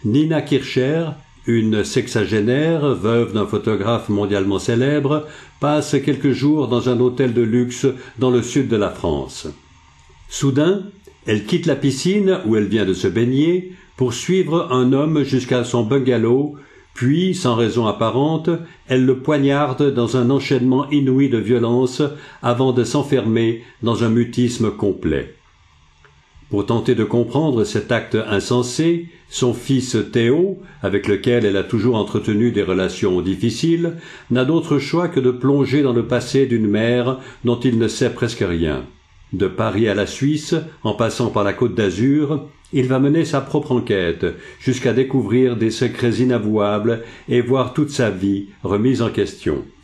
Nina Kircher, une sexagénaire, veuve d'un photographe mondialement célèbre, passe quelques jours dans un hôtel de luxe dans le sud de la France. Soudain, elle quitte la piscine où elle vient de se baigner pour suivre un homme jusqu'à son bungalow, puis, sans raison apparente, elle le poignarde dans un enchaînement inouï de violence avant de s'enfermer dans un mutisme complet. Pour tenter de comprendre cet acte insensé, son fils Théo, avec lequel elle a toujours entretenu des relations difficiles, n'a d'autre choix que de plonger dans le passé d'une mère dont il ne sait presque rien. De Paris à la Suisse, en passant par la Côte d'Azur, il va mener sa propre enquête, jusqu'à découvrir des secrets inavouables et voir toute sa vie remise en question.